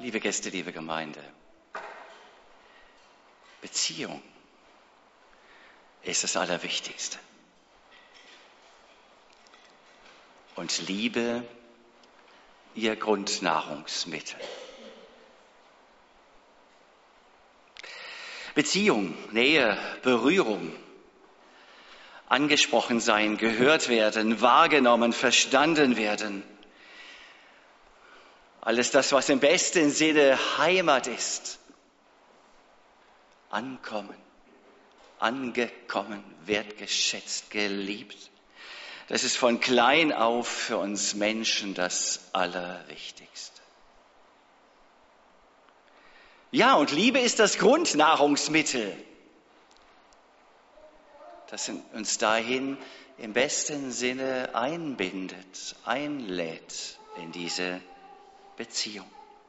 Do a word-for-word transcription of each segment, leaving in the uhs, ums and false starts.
Liebe Gäste, liebe Gemeinde, Beziehung ist das Allerwichtigste. Und Liebe ihr Grundnahrungsmittel. Beziehung, Nähe, Berührung, angesprochen sein, gehört werden, wahrgenommen, verstanden werden. Alles das, was im besten Sinne Heimat ist. Ankommen, angekommen, wertgeschätzt, geliebt. Das ist von klein auf für uns Menschen das Allerwichtigste. Ja, und Liebe ist das Grundnahrungsmittel, das uns dahin im besten Sinne einbindet, einlädt in diese Beziehung.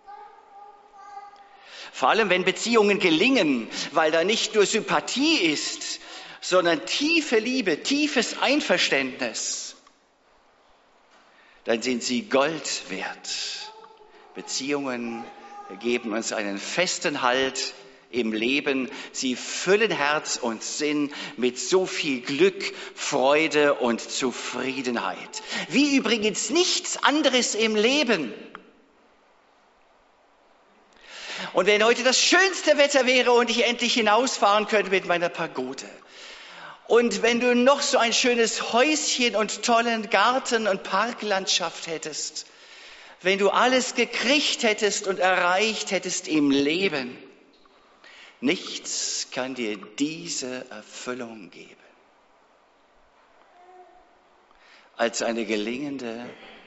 Vor allem, wenn Beziehungen gelingen, weil da nicht nur Sympathie ist, sondern tiefe Liebe, tiefes Einverständnis, dann sind sie Gold wert. Beziehungen geben uns einen festen Halt im Leben. Sie füllen Herz und Sinn mit so viel Glück, Freude und Zufriedenheit. Wie übrigens nichts anderes im Leben. Und wenn heute das schönste Wetter wäre und ich endlich hinausfahren könnte mit meiner Pagode, und wenn du noch so ein schönes Häuschen und tollen Garten und Parklandschaft hättest, wenn du alles gekriegt hättest und erreicht hättest im Leben, nichts kann dir diese Erfüllung geben als eine gelingende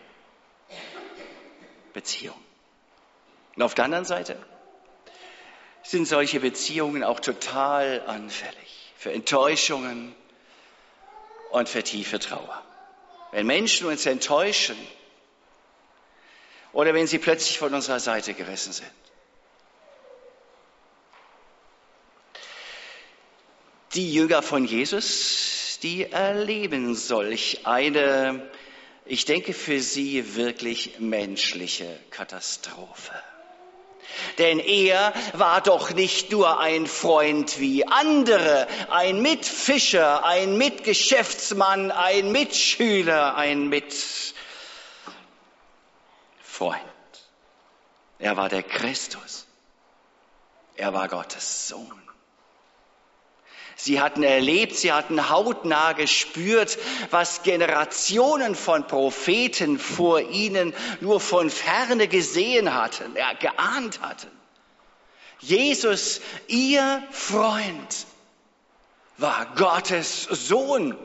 Beziehung. Und auf der anderen Seite sind solche Beziehungen auch total anfällig für Enttäuschungen und für tiefe Trauer. Wenn Menschen uns enttäuschen oder wenn sie plötzlich von unserer Seite gerissen sind. Die Jünger von Jesus, die erleben solch eine, ich denke für sie wirklich menschliche Katastrophe. Denn er war doch nicht nur ein Freund wie andere, ein Mitfischer, ein Mitgeschäftsmann, ein Mitschüler, ein Mitfreund. Er war der Christus. Er war Gottes Sohn. Sie hatten erlebt, sie hatten hautnah gespürt, was Generationen von Propheten vor ihnen nur von ferne gesehen hatten, ja, geahnt hatten. Jesus, ihr Freund, war Gottes Sohn.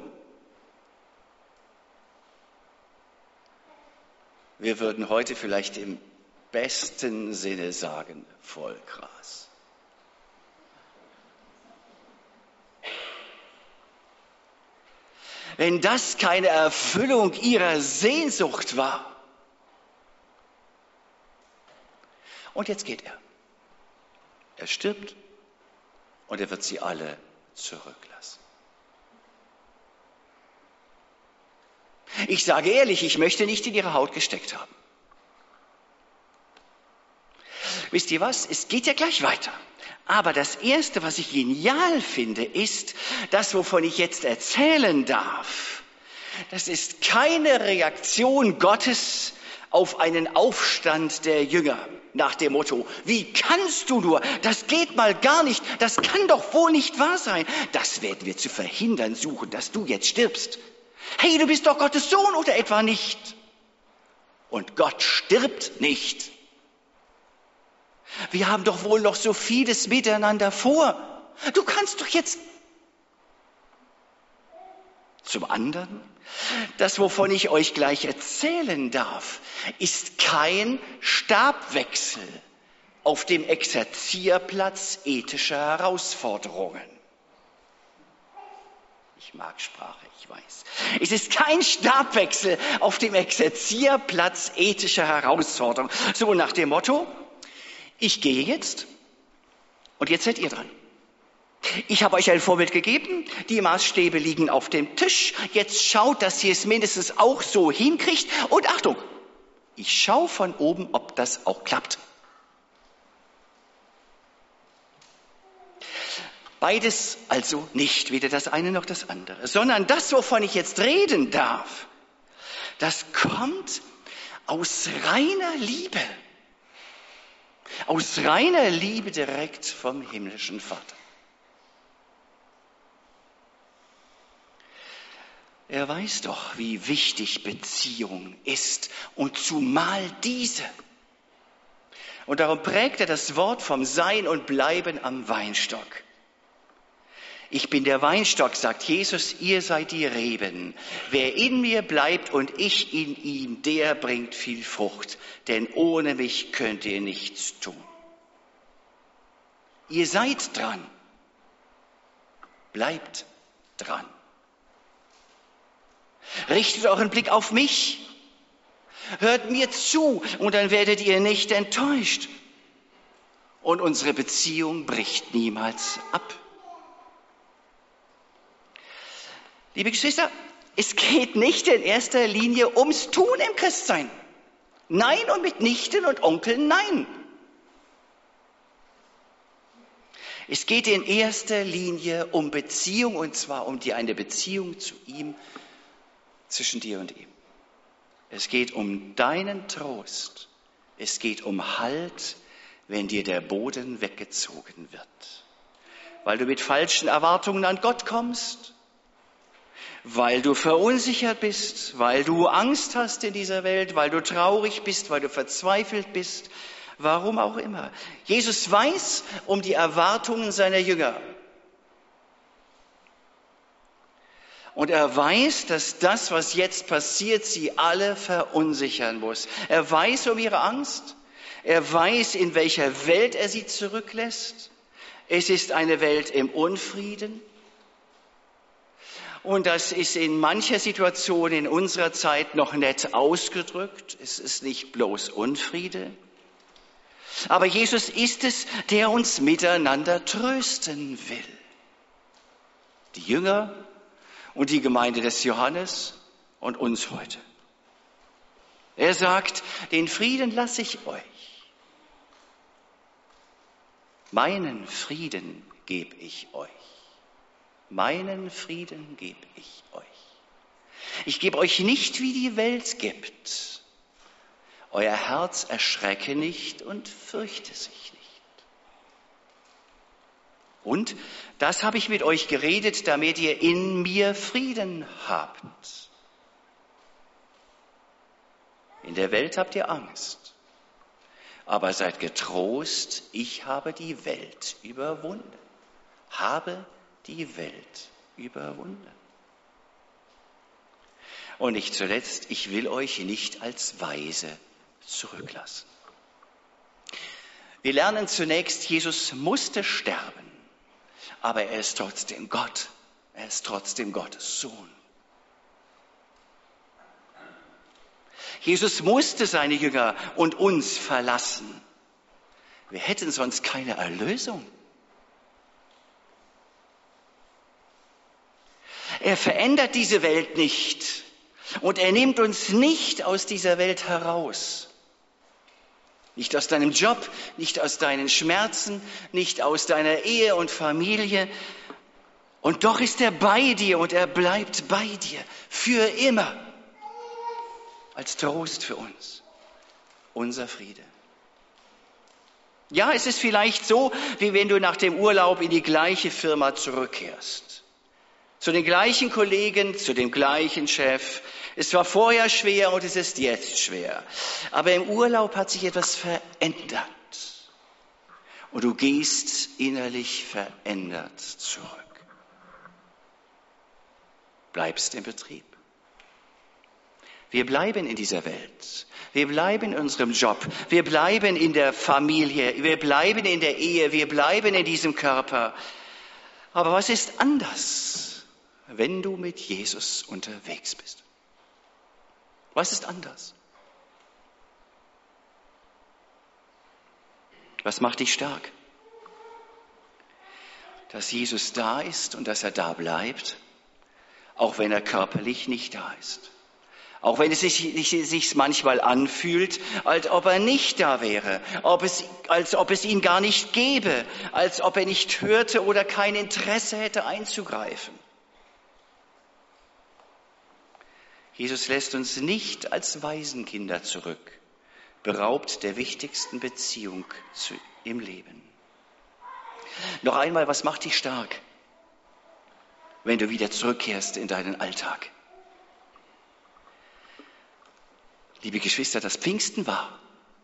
Wir würden heute vielleicht im besten Sinne sagen, voll krass. Wenn das keine Erfüllung ihrer Sehnsucht war. Und jetzt geht er. Er stirbt und er wird sie alle zurücklassen. Ich sage ehrlich, ich möchte nicht in ihre Haut gesteckt haben. Wisst ihr was? Es geht ja gleich weiter. Aber das Erste, was ich genial finde, ist, das, wovon ich jetzt erzählen darf, das ist keine Reaktion Gottes auf einen Aufstand der Jünger nach dem Motto, wie kannst du nur, das geht mal gar nicht, das kann doch wohl nicht wahr sein. Das werden wir zu verhindern suchen, dass du jetzt stirbst. Hey, du bist doch Gottes Sohn oder etwa nicht? Und Gott stirbt nicht. Wir haben doch wohl noch so vieles miteinander vor. Du kannst doch jetzt. Zum anderen, das, wovon ich euch gleich erzählen darf, ist kein Stabwechsel auf dem Exerzierplatz ethischer Herausforderungen. Ich mag Sprache, ich weiß. Es ist kein Stabwechsel auf dem Exerzierplatz ethischer Herausforderungen. So nach dem Motto, ich gehe jetzt und jetzt seid ihr dran. Ich habe euch ein Vorbild gegeben, die Maßstäbe liegen auf dem Tisch. Jetzt schaut, dass ihr es mindestens auch so hinkriegt. Und Achtung, ich schaue von oben, ob das auch klappt. Beides also nicht, weder das eine noch das andere, sondern das, wovon ich jetzt reden darf, das kommt aus reiner Liebe. Aus reiner Liebe direkt vom himmlischen Vater. Er weiß doch, wie wichtig Beziehung ist und zumal diese. Und darum prägt er das Wort vom Sein und Bleiben am Weinstock. Ich bin der Weinstock, sagt Jesus, ihr seid die Reben. Wer in mir bleibt und ich in ihm, der bringt viel Frucht, denn ohne mich könnt ihr nichts tun. Ihr seid dran. Bleibt dran. Richtet euren Blick auf mich. Hört mir zu und dann werdet ihr nicht enttäuscht. Und unsere Beziehung bricht niemals ab. Liebe Geschwister, es geht nicht in erster Linie ums Tun im Christsein. Nein und mit Nichten und Onkeln, nein. Es geht in erster Linie um Beziehung und zwar um die eine Beziehung zu ihm, zwischen dir und ihm. Es geht um deinen Trost. Es geht um Halt, wenn dir der Boden weggezogen wird. Weil du mit falschen Erwartungen an Gott kommst, weil du verunsichert bist, weil du Angst hast in dieser Welt, weil du traurig bist, weil du verzweifelt bist, warum auch immer. Jesus weiß um die Erwartungen seiner Jünger. Und er weiß, dass das, was jetzt passiert, sie alle verunsichern muss. Er weiß um ihre Angst. Er weiß, in welcher Welt er sie zurücklässt. Es ist eine Welt im Unfrieden. Und das ist in mancher Situation in unserer Zeit noch nett ausgedrückt. Es ist nicht bloß Unfriede. Aber Jesus ist es, der uns miteinander trösten will. Die Jünger und die Gemeinde des Johannes und uns heute. Er sagt, den Frieden lasse ich euch. Meinen Frieden gebe ich euch. Meinen Frieden gebe ich euch. Ich gebe euch nicht, wie die Welt gibt. Euer Herz erschrecke nicht und fürchte sich nicht. Und das habe ich mit euch geredet, damit ihr in mir Frieden habt. In der Welt habt ihr Angst, aber seid getrost, ich habe die Welt überwunden. Habe die Welt überwunden. Und nicht zuletzt, ich will euch nicht als Weise zurücklassen. Wir lernen zunächst, Jesus musste sterben, aber er ist trotzdem Gott. Er ist trotzdem Gottes Sohn. Jesus musste seine Jünger und uns verlassen. Wir hätten sonst keine Erlösung. Er verändert diese Welt nicht und er nimmt uns nicht aus dieser Welt heraus. Nicht aus deinem Job, nicht aus deinen Schmerzen, nicht aus deiner Ehe und Familie. Und doch ist er bei dir und er bleibt bei dir für immer. Als Trost für uns. Unser Friede. Ja, es ist vielleicht so, wie wenn du nach dem Urlaub in die gleiche Firma zurückkehrst. Zu den gleichen Kollegen, zu dem gleichen Chef. Es war vorher schwer und es ist jetzt schwer. Aber im Urlaub hat sich etwas verändert. Und du gehst innerlich verändert zurück. Bleibst im Betrieb. Wir bleiben in dieser Welt. Wir bleiben in unserem Job. Wir bleiben in der Familie. Wir bleiben in der Ehe. Wir bleiben in diesem Körper. Aber was ist anders, wenn du mit Jesus unterwegs bist? Was ist anders? Was macht dich stark? Dass Jesus da ist und dass er da bleibt, auch wenn er körperlich nicht da ist. Auch wenn es sich, sich manchmal anfühlt, als ob er nicht da wäre, ob es, als ob es ihn gar nicht gäbe, als ob er nicht hörte oder kein Interesse hätte einzugreifen. Jesus lässt uns nicht als Waisenkinder zurück, beraubt der wichtigsten Beziehung zu, im Leben. Noch einmal, was macht dich stark, wenn du wieder zurückkehrst in deinen Alltag? Liebe Geschwister, das Pfingsten war.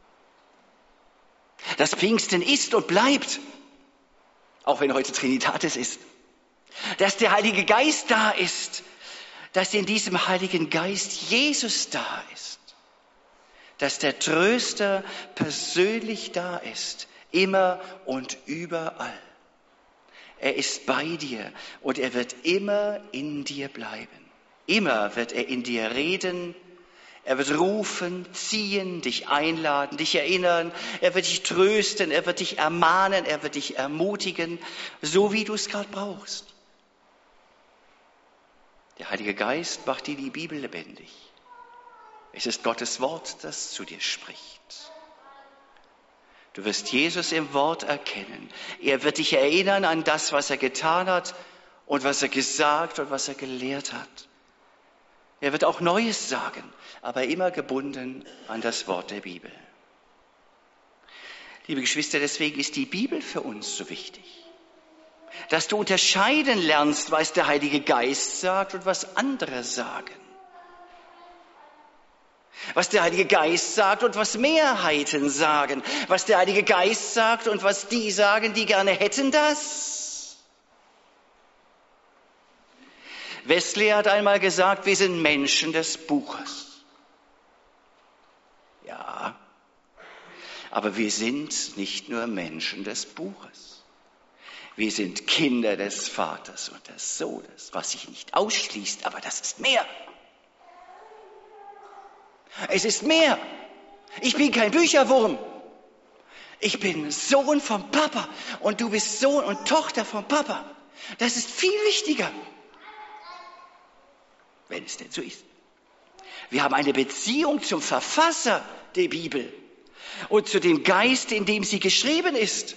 Das Pfingsten ist und bleibt, auch wenn heute Trinitatis ist, dass der Heilige Geist da ist, dass in diesem Heiligen Geist Jesus da ist, dass der Tröster persönlich da ist, immer und überall. Er ist bei dir und er wird immer in dir bleiben. Immer wird er in dir reden. Er wird rufen, ziehen, dich einladen, dich erinnern. Er wird dich trösten, er wird dich ermahnen, er wird dich ermutigen, so wie du es gerade brauchst. Der Heilige Geist macht dir die Bibel lebendig. Es ist Gottes Wort, das zu dir spricht. Du wirst Jesus im Wort erkennen. Er wird dich erinnern an das, was er getan hat und was er gesagt und was er gelehrt hat. Er wird auch Neues sagen, aber immer gebunden an das Wort der Bibel. Liebe Geschwister, deswegen ist die Bibel für uns so wichtig. Dass du unterscheiden lernst, was der Heilige Geist sagt und was andere sagen. Was der Heilige Geist sagt und was Mehrheiten sagen. Was der Heilige Geist sagt und was die sagen, die gerne hätten das. Wesley hat einmal gesagt, wir sind Menschen des Buches. Ja, aber wir sind nicht nur Menschen des Buches. Wir sind Kinder des Vaters und des Sohnes, was sich nicht ausschließt, aber das ist mehr. Es ist mehr. Ich bin kein Bücherwurm. Ich bin Sohn vom Papa und du bist Sohn und Tochter vom Papa. Das ist viel wichtiger, wenn es denn so ist. Wir haben eine Beziehung zum Verfasser der Bibel und zu dem Geist, in dem sie geschrieben ist.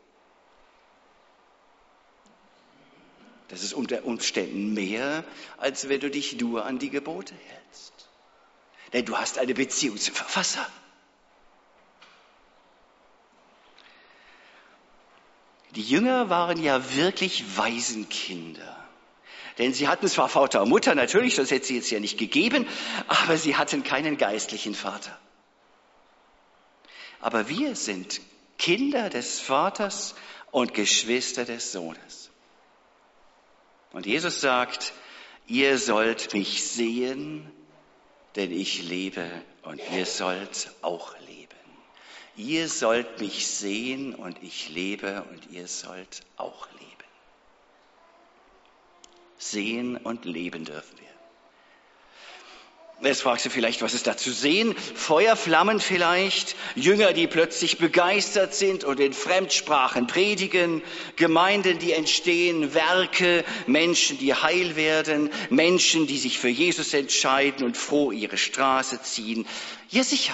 Das ist unter Umständen mehr, als wenn du dich nur an die Gebote hältst. Denn du hast eine Beziehung zum Verfasser. Die Jünger waren ja wirklich Waisenkinder. Denn sie hatten zwar Vater und Mutter, natürlich, sonst hätte sie jetzt ja nicht gegeben, aber sie hatten keinen geistlichen Vater. Aber wir sind Kinder des Vaters und Geschwister des Sohnes. Und Jesus sagt, ihr sollt mich sehen, denn ich lebe und ihr sollt auch leben. Ihr sollt mich sehen und ich lebe und ihr sollt auch leben. Sehen und leben dürfen wir. Jetzt fragst du vielleicht, was ist da zu sehen? Feuerflammen vielleicht, Jünger, die plötzlich begeistert sind und in Fremdsprachen predigen, Gemeinden, die entstehen, Werke, Menschen, die heil werden, Menschen, die sich für Jesus entscheiden und froh ihre Straße ziehen. Ja, sicher.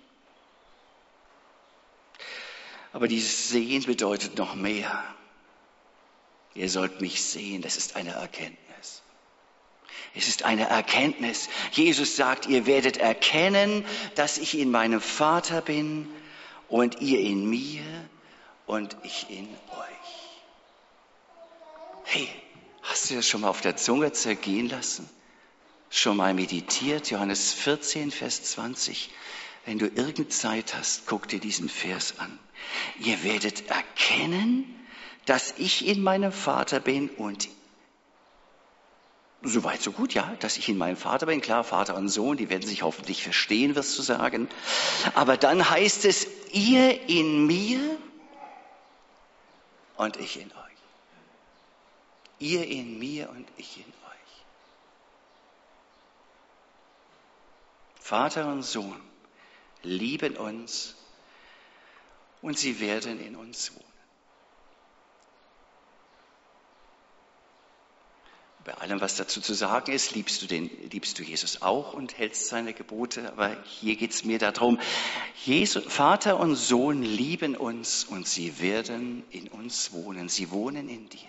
Aber dieses Sehen bedeutet noch mehr. Ihr sollt mich sehen, das ist eine Erkenntnis. Es ist eine Erkenntnis. Jesus sagt, ihr werdet erkennen, dass ich in meinem Vater bin und ihr in mir und ich in euch. Hey, hast du das schon mal auf der Zunge zergehen lassen? Schon mal meditiert? Johannes vierzehn, Vers zwanzig. Wenn du irgendeine Zeit hast, guck dir diesen Vers an. Ihr werdet erkennen, dass ich in meinem Vater bin und soweit so gut, ja, dass ich in meinem Vater bin. Klar, Vater und Sohn, die werden sich hoffentlich verstehen, wirst du sagen. Aber dann heißt es, ihr in mir und ich in euch. Ihr in mir und ich in euch. Vater und Sohn lieben uns und sie werden in uns wohnen. Bei allem, was dazu zu sagen ist, liebst du, den, liebst du Jesus auch und hältst seine Gebote. Aber hier geht es mir darum, Jesus, Vater und Sohn lieben uns und sie werden in uns wohnen. Sie wohnen in dir.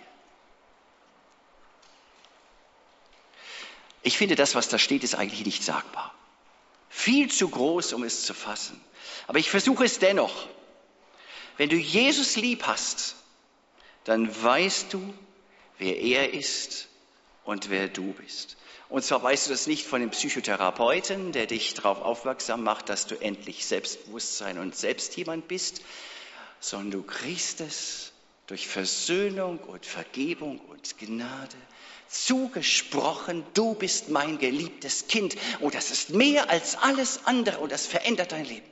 Ich finde, das, was da steht, ist eigentlich nicht sagbar. Viel zu groß, um es zu fassen. Aber ich versuche es dennoch. Wenn du Jesus lieb hast, dann weißt du, wer er ist und wer du bist. Und zwar weißt du das nicht von dem Psychotherapeuten, der dich darauf aufmerksam macht, dass du endlich Selbstbewusstsein und selbst jemand bist, sondern du kriegst es durch Versöhnung und Vergebung und Gnade zugesprochen, du bist mein geliebtes Kind und das ist mehr als alles andere und das verändert dein Leben.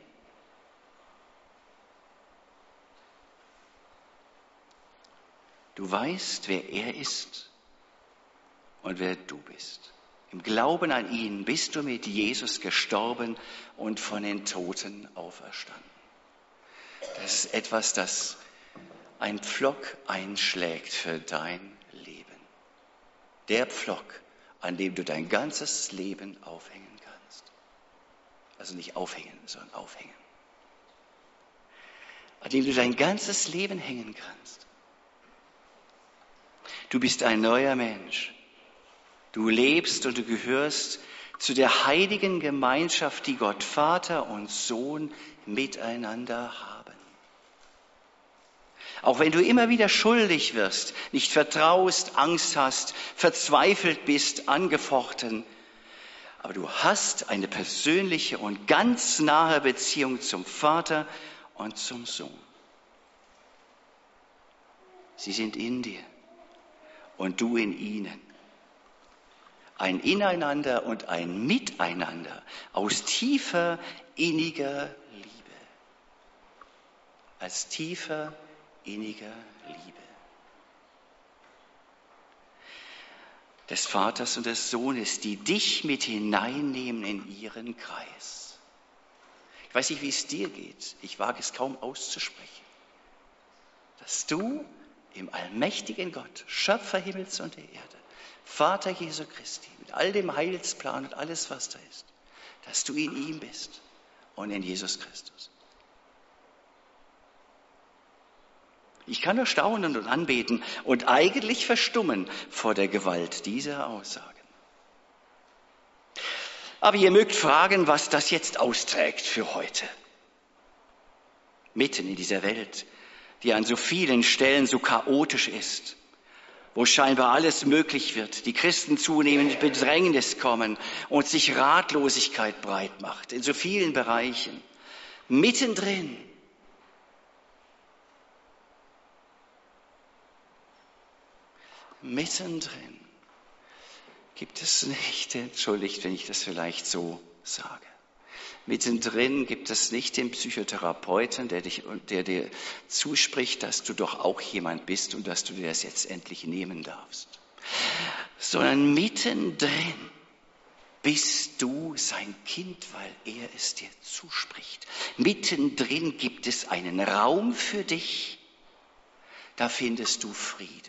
Du weißt, wer er ist und wer du bist. Im Glauben an ihn bist du mit Jesus gestorben und von den Toten auferstanden. Das ist etwas, das ein Pflock einschlägt für dein Leben. Der Pflock, an dem du dein ganzes Leben aufhängen kannst. Also nicht aufhängen, sondern aufhängen. An dem du dein ganzes Leben hängen kannst. Du bist ein neuer Mensch. Du lebst und du gehörst zu der heiligen Gemeinschaft, die Gott Vater und Sohn miteinander haben. Auch wenn du immer wieder schuldig wirst, nicht vertraust, Angst hast, verzweifelt bist, angefochten, aber du hast eine persönliche und ganz nahe Beziehung zum Vater und zum Sohn. Sie sind in dir und du in ihnen. Ein Ineinander und ein Miteinander aus tiefer, inniger Liebe. Als tiefer, inniger Liebe. Des Vaters und des Sohnes, die dich mit hineinnehmen in ihren Kreis. Ich weiß nicht, wie es dir geht. Ich wage es kaum auszusprechen. Dass du im allmächtigen Gott, Schöpfer Himmels und der Erde, Vater Jesu Christi, mit all dem Heilsplan und alles, was da ist, dass du in ihm bist und in Jesus Christus. Ich kann nur staunen und anbeten und eigentlich verstummen vor der Gewalt dieser Aussagen. Aber ihr mögt fragen, was das jetzt austrägt für heute. Mitten in dieser Welt, die an so vielen Stellen so chaotisch ist, wo scheinbar alles möglich wird, die Christen zunehmend in Bedrängnis kommen und sich Ratlosigkeit breit macht, in so vielen Bereichen. Mittendrin Mittendrin gibt es nicht, entschuldigt, wenn ich das vielleicht so sage, mittendrin gibt es nicht den Psychotherapeuten, der, dich, der dir zuspricht, dass du doch auch jemand bist und dass du dir das jetzt endlich nehmen darfst, sondern mittendrin bist du sein Kind, weil er es dir zuspricht. Mittendrin gibt es einen Raum für dich, da findest du Frieden.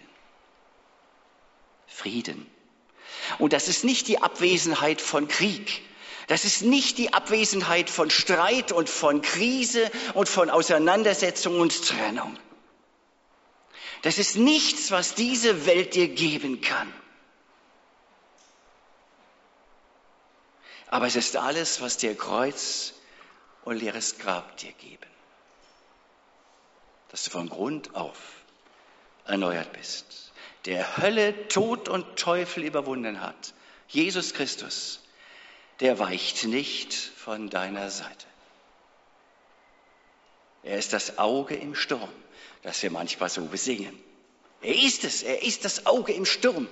Frieden. Und das ist nicht die Abwesenheit von Krieg. Das ist nicht die Abwesenheit von Streit und von Krise und von Auseinandersetzung und Trennung. Das ist nichts, was diese Welt dir geben kann. Aber es ist alles, was dir Kreuz und leeres Grab dir geben. Dass du von Grund auf erneuert bist. Der Hölle, Tod und Teufel überwunden hat. Jesus Christus, der weicht nicht von deiner Seite. Er ist das Auge im Sturm, das wir manchmal so besingen. Er ist es, er ist das Auge im Sturm.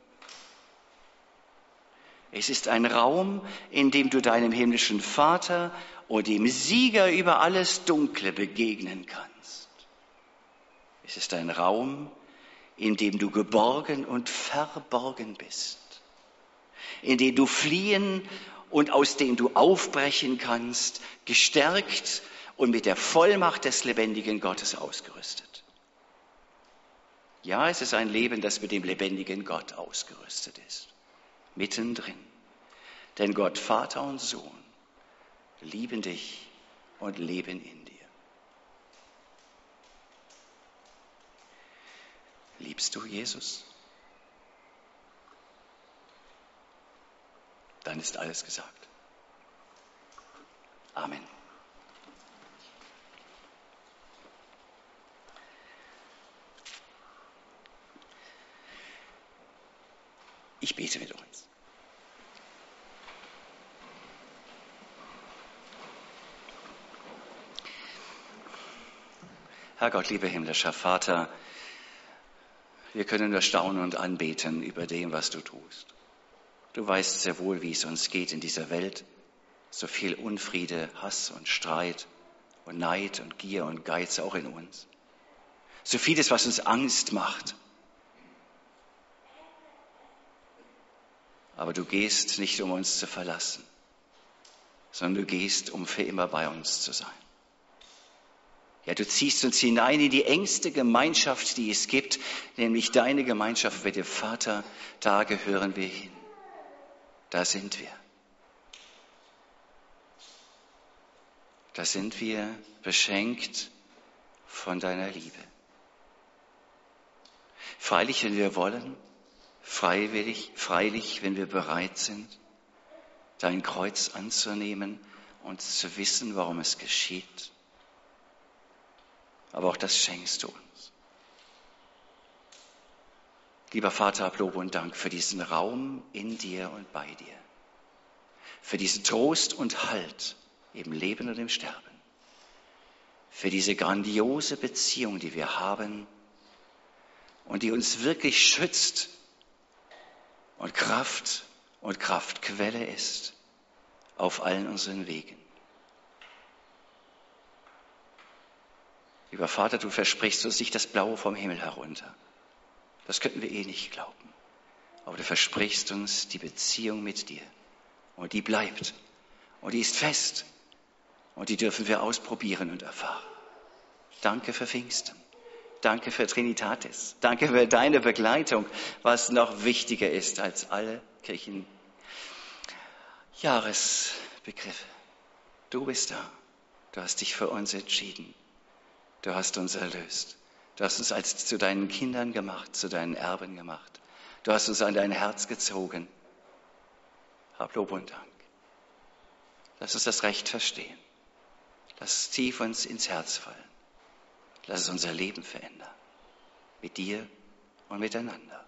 Es ist ein Raum, in dem du deinem himmlischen Vater und dem Sieger über alles Dunkle begegnen kannst. Es ist ein Raum, in dem du geborgen und verborgen bist, in dem du fliehen und aus dem du aufbrechen kannst, gestärkt und mit der Vollmacht des lebendigen Gottes ausgerüstet. Ja, es ist ein Leben, das mit dem lebendigen Gott ausgerüstet ist. Mittendrin. Denn Gott, Vater und Sohn, lieben dich und leben in dir. Liebst du Jesus? Dann ist alles gesagt. Amen. Ich bete mit uns. Herr Gott, lieber himmlischer Vater, wir können nur staunen und anbeten über dem, was du tust. Du weißt sehr wohl, wie es uns geht in dieser Welt. So viel Unfriede, Hass und Streit und Neid und Gier und Geiz auch in uns. So vieles, was uns Angst macht. Aber du gehst nicht, um uns zu verlassen, sondern du gehst, um für immer bei uns zu sein. Ja, du ziehst uns hinein in die engste Gemeinschaft, die es gibt, nämlich deine Gemeinschaft mit dem Vater. Da gehören wir hin. Da sind wir. Da sind wir beschenkt von deiner Liebe. Freilich, wenn wir wollen, freiwillig, freilich, wenn wir bereit sind, dein Kreuz anzunehmen und zu wissen, warum es geschieht. Aber auch das schenkst du uns. Lieber Vater, hab Lob und Dank für diesen Raum in dir und bei dir. Für diesen Trost und Halt im Leben und im Sterben. Für diese grandiose Beziehung, die wir haben und die uns wirklich schützt und Kraft und Kraftquelle ist auf allen unseren Wegen. Lieber Vater, du versprichst uns nicht das Blaue vom Himmel herunter. Das könnten wir eh nicht glauben. Aber du versprichst uns die Beziehung mit dir. Und die bleibt. Und die ist fest. Und die dürfen wir ausprobieren und erfahren. Danke für Pfingsten. Danke für Trinitatis. Danke für deine Begleitung, was noch wichtiger ist als alle Kirchenjahresbegriffe. Du bist da. Du hast dich für uns entschieden. Du hast uns erlöst. Du hast uns als zu deinen Kindern gemacht, zu deinen Erben gemacht. Du hast uns an dein Herz gezogen. Hab Lob und Dank. Lass uns das Recht verstehen. Lass es tief uns ins Herz fallen. Lass es unser Leben verändern. Mit dir und miteinander.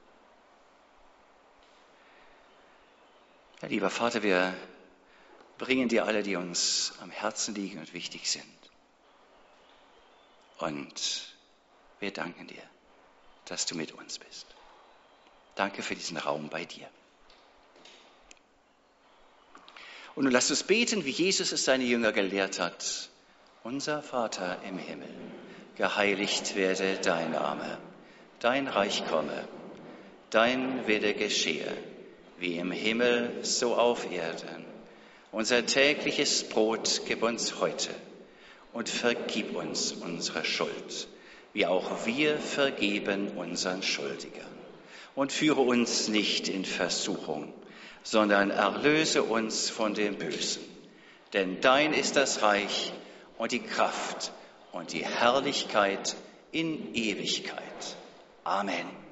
Ja, lieber Vater, wir bringen dir alle, die uns am Herzen liegen und wichtig sind. Und wir danken dir, dass du mit uns bist. Danke für diesen Raum bei dir. Und nun lasst uns beten, wie Jesus es seine Jünger gelehrt hat. Unser Vater im Himmel, geheiligt werde dein Name, dein Reich komme, dein Wille geschehe, wie im Himmel, so auf Erden. Unser tägliches Brot gib uns heute und vergib uns unsere Schuld, wie auch wir vergeben unseren Schuldigern. Und führe uns nicht in Versuchung, sondern erlöse uns von dem Bösen. Denn dein ist das Reich und die Kraft und die Herrlichkeit in Ewigkeit. Amen.